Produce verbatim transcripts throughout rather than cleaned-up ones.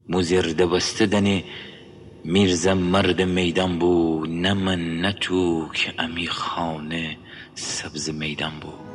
Muzirde bastedani Mirza مرد میدان بود، نه من نه تو که امی خانه سبز میدان بود.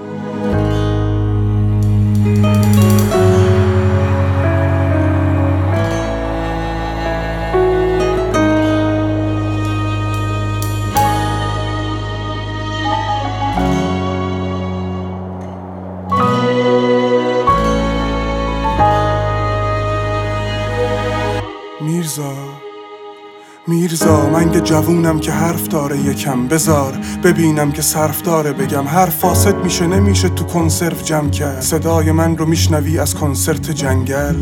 میرزا میرزا من که جوونم که حرف داره یکم بذار ببینم که صرف داره بگم. حرف فاسد میشه نمیشه تو کنسرو جمع کرد. صدای من رو میشنوی از کنسرت جنگل.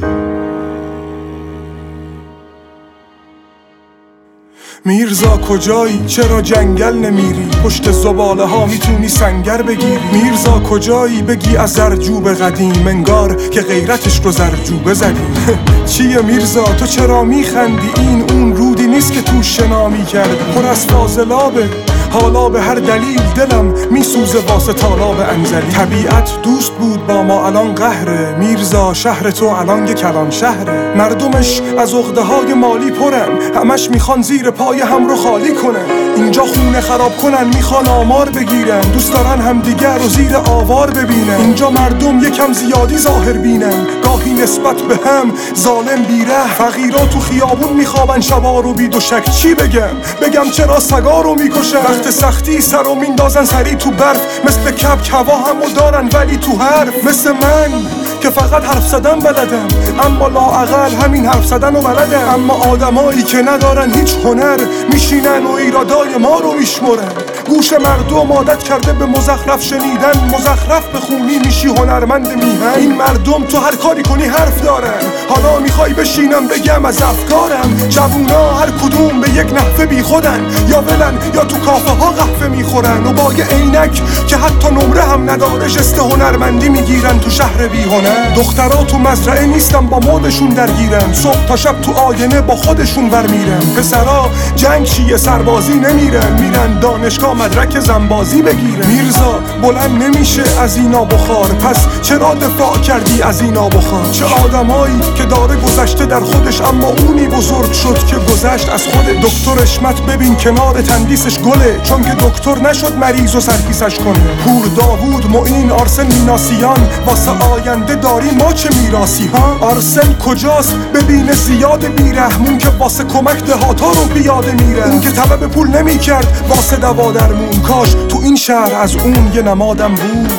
میرزا کجایی؟ چرا جنگل نمیری؟ پشت زباله ها میتونی سنگر بگیری. میرزا کجایی؟ بگی از زرجوب قدیم، انگار که غیرتش رو زرجوبه زدی. چیه میرزا تو چرا میخندی؟ این اون رودی نیست که تو شنا میکردی. پر از فاضلابه حالا به هر دلیل دلم میسوزه واسه طالاب انزلی. طبیعت دوست بود با ما الان قهره. میرزا شهر تو الان یه کلان شهره. مردمش از عقده های مالی پرن، همش میخوان زیر پای هم رو خالی کنن. اینجا خونه خراب کنن میخوان آمار بگیرن، دوست دارن همدیگر رو زیر آوار ببینن. اینجا مردم یکم زیادی ظاهر بینن، گاهی نسبت به هم ظالم بیره. فقیرا تو خیابون میخوابن شبا رو بی دوشک. چی بگم؟ بگم چرا سگا رو میکشن؟ وقت سختی سر رو میندازن سری تو برف. مثل کبک هوا همو دارن ولی تو حرف. مثل من که فقط حرف زدن بلدم، اما لااقل همین حرف زدن رو بلدم. اما آدمایی که ندارن هیچ هنر میشینن و ایرادای ما رو میشمرن. گوش مردم عادت کرده به مزخرف شنیدن، مزخرف بخونی میشی هنرمند میهن. این مردم تو هر کاری کنی حرف دارن. حالا میخوای بشینم بگم از افکارم؟ جوونا هر کدوم به یک نحوه بی خودن، یا ولن یا تو کافه ها قهوه میخورن و با یه عینک که حتی نمره هم نداره جست هنرمندی میگیرن تو شهر بی هنر. دخترها تو مزرعه نیستن با مودشون درگیرن، صبح تا شب تو آینه با خودشون برمیرن. پسرا جنگ چیه سربازی نمیرن، میرن دانشگاه مدرک زنبازی بگیرن. میرزا بلند نمیشه از اینا بخار، پس چرا دفاع کردی از اینا بخار؟ چه آدمایی که داره گذشته در خودش، اما اونی بزرگ شد که گذشت از خودش. دکتر اشمت ببین کنار تندیسش گله، چون که دکتر نشد مریض و سرکیسش کنه. پور داوود معین آرسن میناسیان، واسه آینده داری ما چه میراسی ها؟ آرسن کجاست؟ ببینه زیاد بیرحمون که واسه کمک دهاتا رو پیاده میره. اون که طلب پول نمی کرد واسه دوا درمون، کاش تو این شهر از اون یه نمادم بود.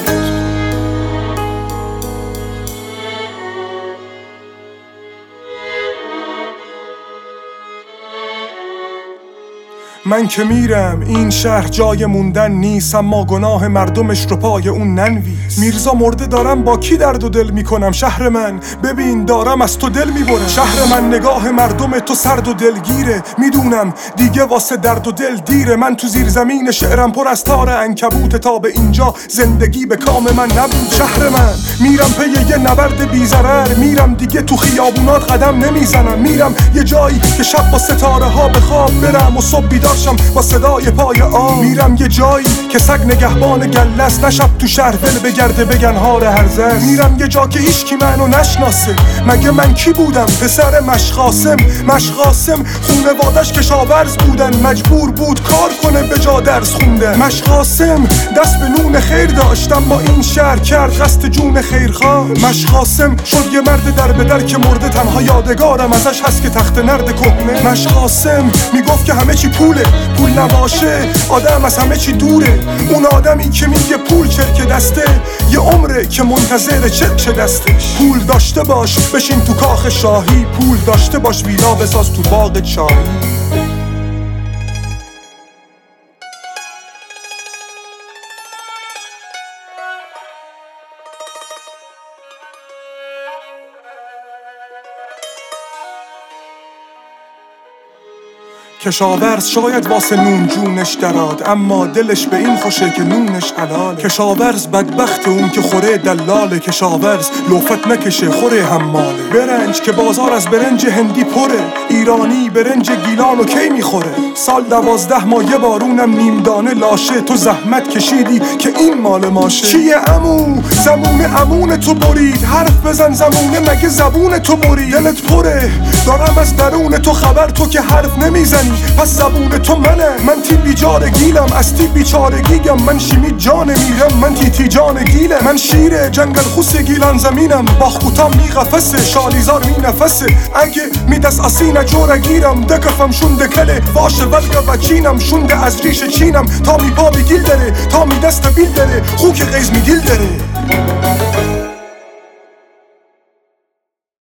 من که میرم این شهر جای موندن نیست، اما گناه مردمش رو پای اون ننویس. میرزا مرده دارم با کی درد و دل میکنم؟ شهر من ببین دارم از تو دل میبرم. شهر من نگاه مردم تو سرد و دلگیره، میدونم دیگه واسه درد و دل دیره. من تو زیر زمین شعرم پر از تار عنکبوت، تا به اینجا زندگی به کام من نبود. شهر من میرم پی یه نبرد بی ضرر، میرم دیگه تو خیابونات قدم نمیزنم. میرم یه جایی که شب با ستاره ها به خواب برم و صبح بیدار با صدای پای آب. میرم یه جایی که سگ نگهبان گله است، نشب تو شهر ول بگرده بگن هار هرزه است. میرم یه جا که هیچکی منو نشناسه، مگه من کی بودم؟ پسر مشقاسم. مشقاسم خونوادش کشاورز بودن، مجبور بود کار کنه به جا درس خوندن. مشقاسم دست به نون خیر داشتم، با این شهر کرد قصد جون خیرخواه. مشقاسم شد یه مرد در به در که مرده، تنها یادگارم ازش هست که تخت نرد کهنه. مشقاسم میگفت که همه چی پوله، پول نباشه آدم از همه چی دوره. اون آدمی که میگه پول چرک دسته، یه عمره که منتظر چرک دستش. پول داشته باش بشین تو کاخ شاهی، پول داشته باش ویلا بساز تو باغ چایی. کشاورز شاید واسه نون جونش دراد، اما دلش به این خوشه که نونش حلاله. کشاورز بدبخت اون که خوره دلاله، کشاورز لوفت نکشه خوره حماله. برنج که بازار از برنج هندی پره، ایرانی برنج گیلانو کی میخوره؟ سال دوازده ماه یه بارونم نیم دانه لاشه، تو زحمت کشیدی که این مال ماشه. چیه عمو؟ زمون عمون تو برید، حرف بزن زمونه مگه زبون تو برید؟ دلت پره دارم از درون تو خبر، تو که حرف نمیزنی پس زبون تو منه. من تی بیچاره گیلم، از تی بیچاره گیگم، من شیمی جان میرم، من تی تی جان گیله. من شیره جنگل خوس گیلان زمینم، باخوتام می قفسه شالیزار می نفسه. اگه می دست اسینه جوره گیرم، دکفم شونده کله واشه ولگه و چینم، شونده از ریش چینم تا می پا بگیل داره، تا می دست بیل داره، خوک غیز می گیل داره.